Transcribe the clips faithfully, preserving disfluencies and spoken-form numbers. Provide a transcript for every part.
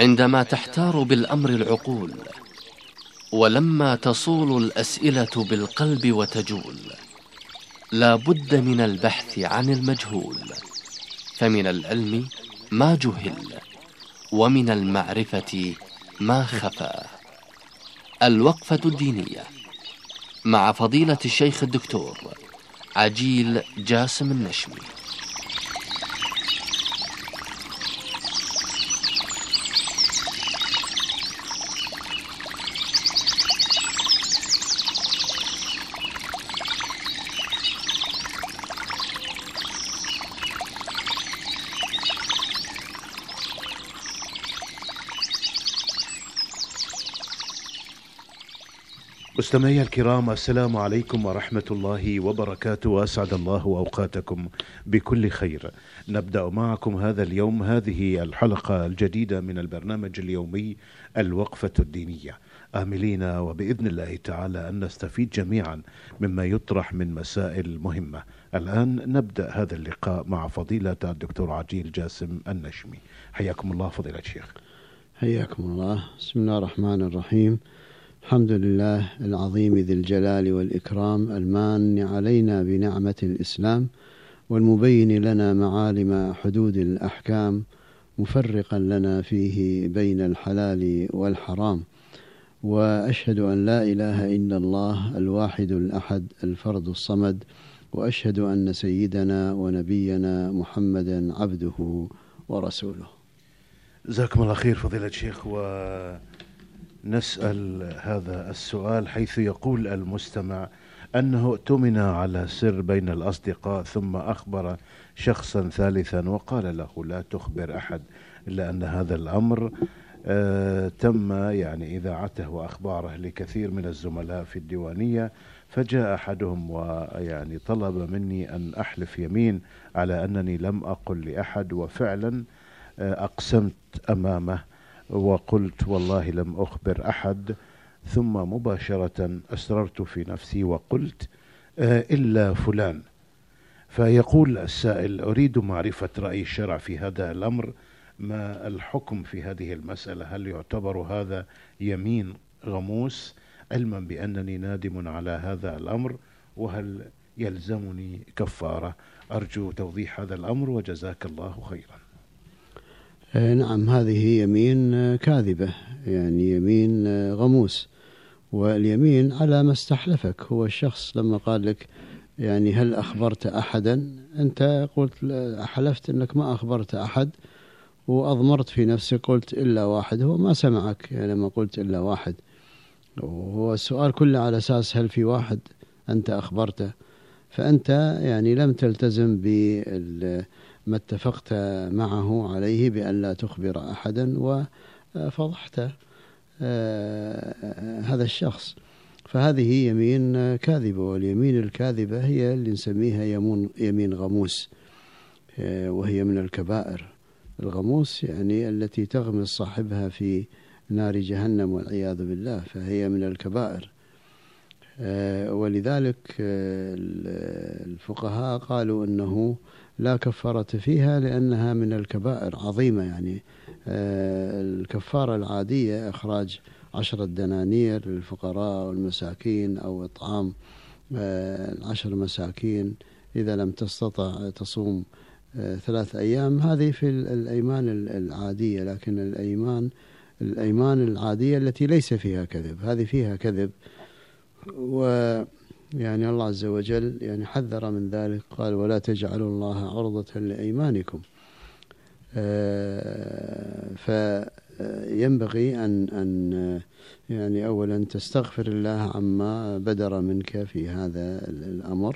عندما تحتار بالأمر العقول، ولما تصول الأسئلة بالقلب وتجول، لا بد من البحث عن المجهول، فمن العلم ما جهل، ومن المعرفة ما خفى. الوقفة الدينية مع فضيلة الشيخ الدكتور عجيل جاسم النشمي. مستمعي الكرام، السلام عليكم ورحمة الله وبركاته، وأسعد الله أوقاتكم بكل خير. نبدأ معكم هذا اليوم هذه الحلقة الجديدة من البرنامج اليومي الوقفة الدينية، آملين وبإذن الله تعالى أن نستفيد جميعا مما يطرح من مسائل مهمة. الآن نبدأ هذا اللقاء مع فضيلة الدكتور عجيل جاسم النشمي. حياكم الله فضيلة الشيخ. حياكم الله. بسم الله الرحمن الرحيم. الحمد لله العظيم ذي الجلال والإكرام، المان علينا بنعمة الإسلام، والمبين لنا معالم حدود الأحكام، مفرقا لنا فيه بين الحلال والحرام. وأشهد أن لا إله إلا الله الواحد الأحد الفرد الصمد، وأشهد أن سيدنا ونبينا محمدا عبده ورسوله. جزاكم الله خير فضيلة الشيخ. و نسأل هذا السؤال حيث يقول المستمع أنه اؤتمن على سر بين الأصدقاء، ثم أخبر شخصا ثالثا وقال له لا تخبر أحد، إلا أن هذا الأمر آه تم يعني إذاعته وأخباره لكثير من الزملاء في الديوانية، فجاء أحدهم ويعني طلب مني أن أحلف يمين على أنني لم أقل لأحد، وفعلا آه أقسمت أمامه وقلت والله لم أخبر أحد، ثم مباشرة أسررت في نفسي وقلت آه إلا فلان. فيقول السائل أريد معرفة رأي الشرع في هذا الأمر، ما الحكم في هذه المسألة؟ هل يعتبر هذا يمين غموس علما بأنني نادم على هذا الأمر، وهل يلزمني كفارة؟ أرجو توضيح هذا الأمر وجزاك الله خيرا. نعم، هذه يمين كاذبة، يعني يمين غموس، واليمين على ما استحلفك. هو الشخص لما قال لك يعني هل أخبرت أحدا، أنت قلت حلفت أنك ما أخبرت أحد، وأضمرت في نفسك قلت إلا واحد. هو ما سمعك يعني لما قلت إلا واحد، وهو السؤال كله على أساس هل في واحد أنت أخبرته، فأنت يعني لم تلتزم بال ما اتفقت معه عليه بأن لا تخبر أحدا، وفضحت هذا الشخص. فهذه يمين كاذبة، واليمين الكاذبة هي اللي نسميها يمين غموس، وهي من الكبائر. الغموس يعني التي تغمس صاحبها في نار جهنم والعياذ بالله، فهي من الكبائر. ولذلك الفقهاء قالوا أنه لا كفارة فيها لأنها من الكبائر عظيمة. يعني الكفارة العادية إخراج عشرة دنانير للفقراء والمساكين، أو إطعام العشر مساكين إذا لم تستطع تصوم ثلاث أيام، هذه في الأيمان العادية. لكن الأيمان الأيمان العادية التي ليس فيها كذب، هذه فيها كذب. ويعني الله عز وجل يعني حذر من ذلك، قال ولا تجعلوا الله عرضة لأيمانكم. فينبغي أن أن يعني أولا تستغفر الله عما بدر منك في هذا الأمر،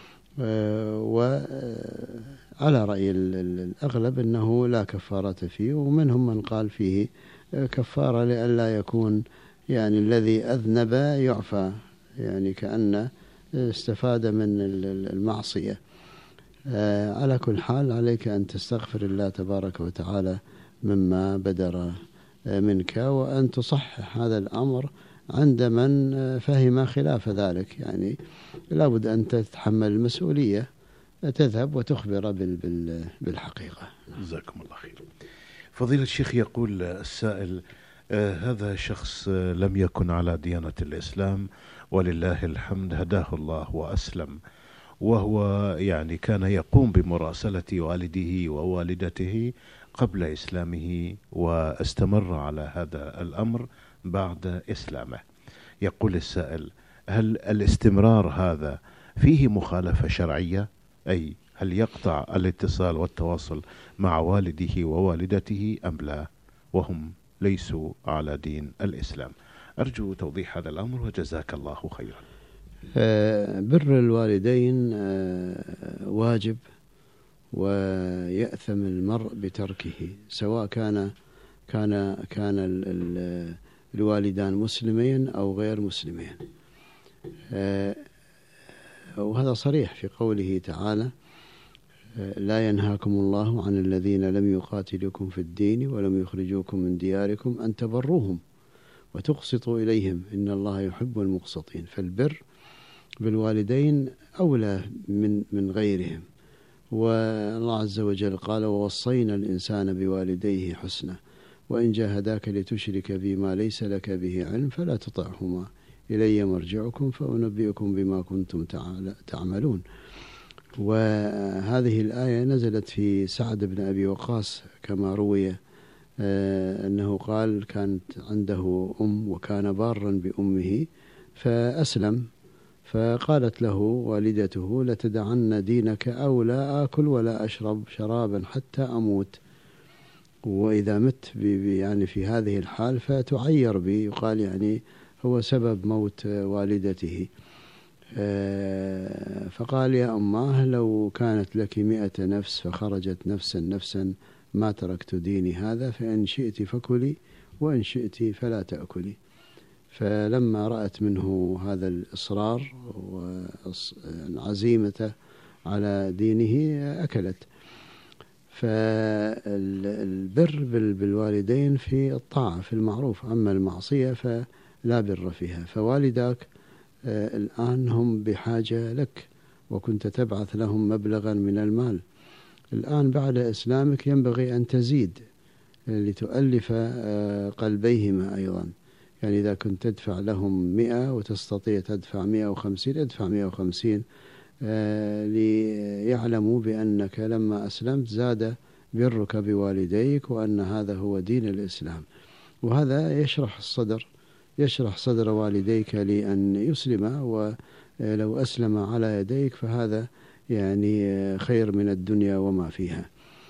وعلى رأي الأغلب أنه لا كفارة فيه، ومنهم من قال فيه كفارة لئلا يكون يعني الذي أذنب يعفى، يعني كأنه استفاد من المعصية. على كل حال عليك أن تستغفر الله تبارك وتعالى مما بدر منك، وأن تصحح هذا الأمر عند من فهم خلاف ذلك. يعني لابد أن تتحمل المسؤولية، تذهب وتخبر بالحقيقة. جزاكم الله خير. فضيلة الشيخ، يقول السائل: آه هذا شخص آه لم يكن على ديانة الإسلام، ولله الحمد هداه الله وأسلم، وهو يعني كان يقوم بمراسلة والده ووالدته قبل إسلامه، واستمر على هذا الأمر بعد إسلامه. يقول السائل: هل الاستمرار هذا فيه مخالفة شرعية؟ أي هل يقطع الاتصال والتواصل مع والده ووالدته أم لا، وهم ليسوا على دين الإسلام؟ أرجو توضيح هذا الأمر وجزاك الله خيرا. بر الوالدين واجب، ويأثم المرء بتركه، سواء كان كان كان الوالدان مسلمين أو غير مسلمين. وهذا صريح في قوله تعالى: لا ينهاكم الله عن الذين لم يقاتلوكم في الدين ولم يخرجوكم من دياركم أن تبروهم وتقسطوا إليهم إن الله يحب المقسطين. فالبر بالوالدين أولى من من غيرهم. والله عز وجل قال: ووصينا الإنسان بوالديه حسنا وإن جاهداك لتشرك بما ليس لك به علم فلا تطعهما إلي مرجعكم فأنبئكم بما كنتم تعملون. وهذه الآية نزلت في سعد بن أبي وقاص كما روي أنه قال: كانت عنده أم وكان بارا بأمه فأسلم، فقالت له والدته: لتدعن دينك أو لا آكل ولا أشرب شرابا حتى أموت، وإذا مت يعني في هذه الحال فتعير بي، يقال يعني هو سبب موت والدته. فقال: يا أماه لو كانت لك مئة نفس فخرجت نفسا نفسا ما تركت ديني هذا، فإن شئت فكلي وإن شئت فلا تأكلي. فلما رأت منه هذا الإصرار والعزيمة على دينه أكلت. فالبر بالوالدين في الطاعة في المعروف، أما المعصية فلا بر فيها. فوالداك الآن هم بحاجة لك، وكنت تبعث لهم مبلغا من المال. الآن بعد إسلامك ينبغي أن تزيد لتؤلف قلبيهما أيضا. يعني إذا كنت تدفع لهم مئة وتستطيع تدفع مئة وخمسين، ادفع مئة وخمسين ليعلموا بأنك لما أسلمت زاد برك بوالديك وأن هذا هو دين الإسلام. وهذا يشرح الصدر يشرح صدر والديك لأن يسلما، ولو أسلم على يديك فهذا يعني خير من الدنيا وما فيها.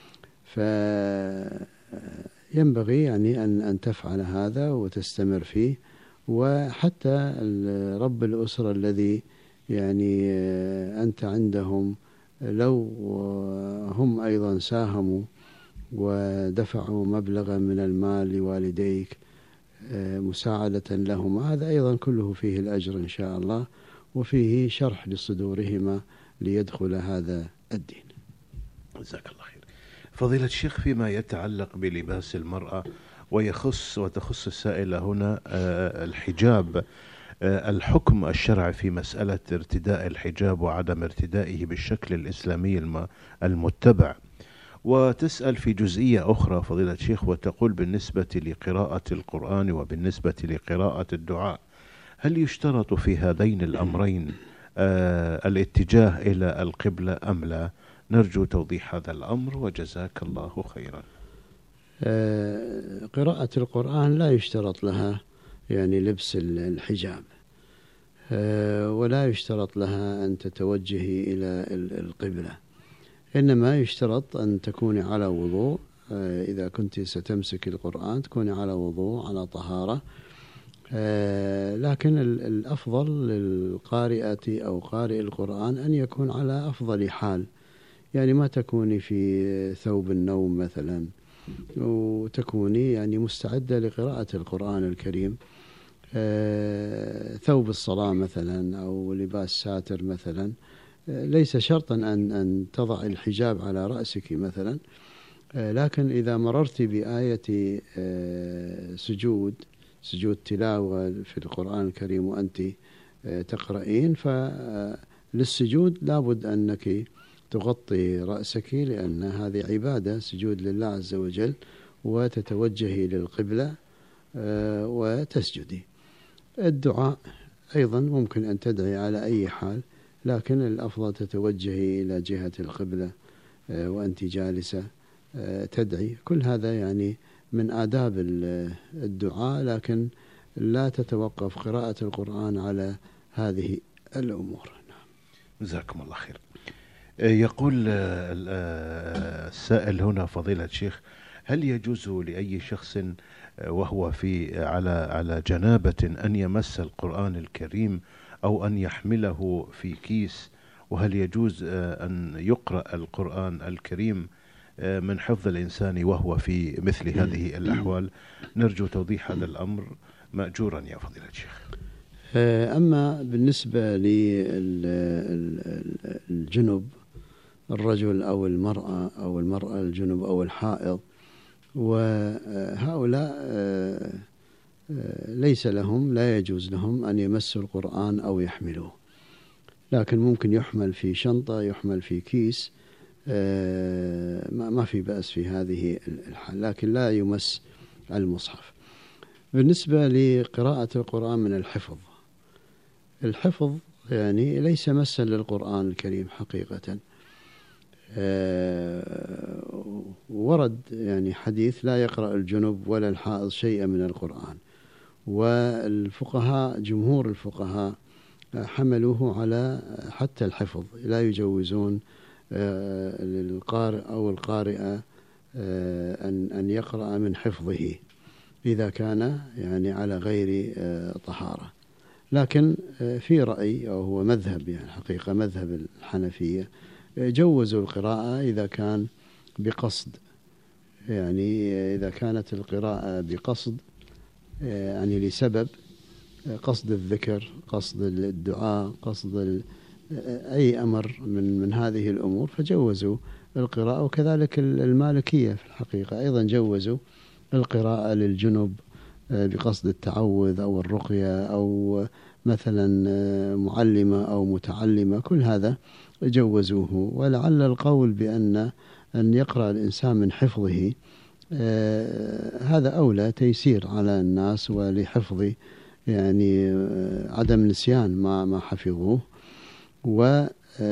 فينبغي يعني أن أن تفعل هذا وتستمر فيه. وحتى رب الأسرة الذي يعني أنت عندهم لو هم أيضا ساهموا ودفعوا مبلغا من المال لوالديك مساعدة لهم، هذا أيضا كله فيه الأجر إن شاء الله، وفيه شرح لصدورهما ليدخل هذا الدين. جزاك الله خير. فضيلة الشيخ، فيما يتعلق بلباس المرأة ويخص وتخص السائلة هنا الحجاب، الحكم الشرعي في مسألة ارتداء الحجاب وعدم ارتدائه بالشكل الإسلامي المتبع. وتسأل في جزئية أخرى فضيلة الشيخ، وتقول: بالنسبة لقراءة القرآن وبالنسبة لقراءة الدعاء، هل يشترط في هذين الأمرين آه الاتجاه إلى القبلة أم لا؟ نرجو توضيح هذا الأمر وجزاك الله خيرا. آه قراءة القرآن لا يشترط لها يعني لبس الحجاب، آه ولا يشترط لها أن تتوجهي إلى القبلة، إنما يشترط أن تكوني على وضوء. آه إذا كنت ستمسك القرآن تكوني على وضوء على طهارة. آه لكن الأفضل للقارئة أو قارئ القرآن أن يكون على أفضل حال، يعني ما تكوني في ثوب النوم مثلا، وتكوني يعني مستعدة لقراءة القرآن الكريم. آه ثوب الصلاة مثلا أو لباس ساتر مثلا، آه ليس شرطا أن أن تضع الحجاب على رأسك مثلا، آه لكن إذا مررت بآية آه سجود سجود تلاوة في القرآن الكريم وأنت آه تقرأين، فللسجود لابد أنك تغطي رأسك، لأن هذه عبادة، سجود لله عز وجل، وتتوجهي للقبلة وتسجدي. الدعاء أيضا ممكن أن تدعي على أي حال، لكن الأفضل تتوجهي إلى جهة القبلة وأنت جالسة تدعي. كل هذا يعني من آداب الدعاء، لكن لا تتوقف قراءة القرآن على هذه الأمور. جزاكم الله خير. يقول السائل هنا فضيلة الشيخ: هل يجوز لأي شخص وهو في على على جنابة أن يمس القرآن الكريم أو أن يحمله في كيس؟ وهل يجوز أن يقرأ القرآن الكريم من حفظ الإنسان وهو في مثل هذه الأحوال؟ نرجو توضيح هذا الأمر مأجورا يا فضيلة الشيخ. أما بالنسبة للجنب، الرجل أو المرأة أو المرأة الجنب أو الحائض، وهؤلاء ليس لهم لا يجوز لهم أن يمسوا القرآن أو يحملوه، لكن ممكن يحمل في شنطة، يحمل في كيس، ما في بأس في هذه الحال، لكن لا يمس المصحف. بالنسبة لقراءة القرآن من الحفظ، الحفظ يعني ليس مسا للقرآن الكريم حقيقة. ورد يعني حديث: لا يقرأ الجنب ولا الحائض شيئا من القرآن. والفقهاء جمهور الفقهاء حملوه على حتى الحفظ، لا يجوزون للقارئ أو القارئة أن أن يقرأ من حفظه إذا كان يعني على غير طهارة. لكن في رأي، أو هو مذهب يعني حقيقة مذهب الحنفية، جوزوا القراءة إذا كان بقصد، يعني إذا كانت القراءة بقصد يعني لسبب، قصد الذكر، قصد الدعاء، قصد أي أمر من من هذه الأمور، فجوزوا القراءة. وكذلك المالكية في الحقيقة أيضا جوزوا القراءة للجنب بقصد التعوذ أو الرقية أو مثلا معلمة أو متعلمة، كل هذا جوزوه. ولعل القول بأن أن يقرأ الإنسان من حفظه آه هذا أولى، تيسير على الناس ولحفظ يعني آه عدم نسيان ما ما حفظوه. وفي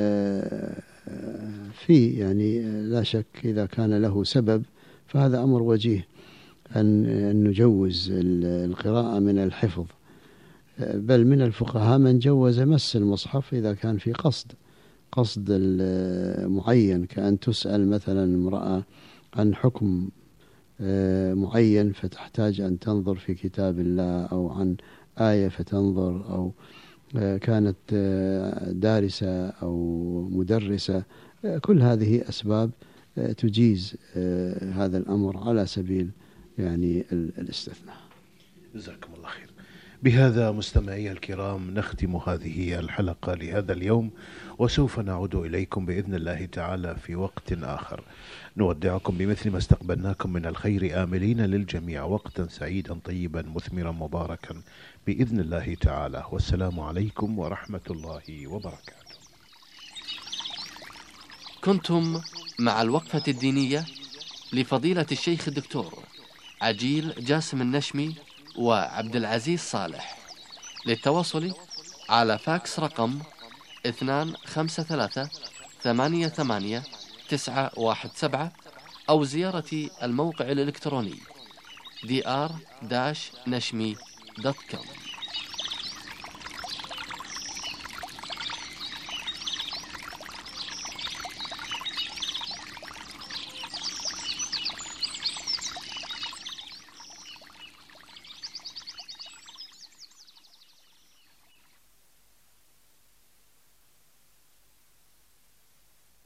يعني لا شك إذا كان له سبب فهذا أمر وجيه أن نجوز القراءة من الحفظ. بل من الفقهاء من جوز مس المصحف إذا كان في قصد قصد معين، كأن تسأل مثلا امرأة عن حكم معين فتحتاج أن تنظر في كتاب الله، أو عن آية فتنظر، أو كانت دارسة أو مدرسة. كل هذه أسباب تجيز هذا الأمر على سبيل يعني الاستثناء. جزاكم الله خير. بهذا مستمعي الكرام نختم هذه الحلقة لهذا اليوم، وسوف نعود إليكم بإذن الله تعالى في وقت آخر. نودعكم بمثل ما استقبلناكم من الخير، آملين للجميع وقتا سعيدا طيبا مثمرا مباركا بإذن الله تعالى. والسلام عليكم ورحمة الله وبركاته. كنتم مع الوقفة الدينية لفضيلة الشيخ الدكتور عجيل جاسم النشمي وعبد العزيز صالح. للتواصل على فاكس رقم اثنان خمسة ثلاثة ثمانية ثمانية تسعة واحد سبعة، أو زيارة الموقع الإلكتروني دي آر نشمي دوت كوم.